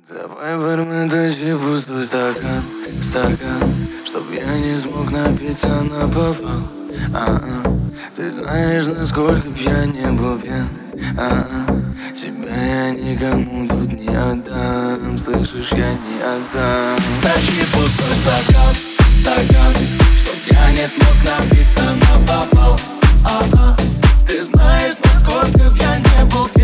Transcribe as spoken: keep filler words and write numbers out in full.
Давай, бармен, тащи пустой стакан, стакан, чтоб я не смог напиться наповал. А-а, ты знаешь, насколько б я не был пьян. А-а, тебя я никому тут не отдам, слышишь, я не отдам. Тащи пустой стакан, стакан, чтоб я не смог напиться наповал. А-а, ты знаешь, насколько б я не был пьян.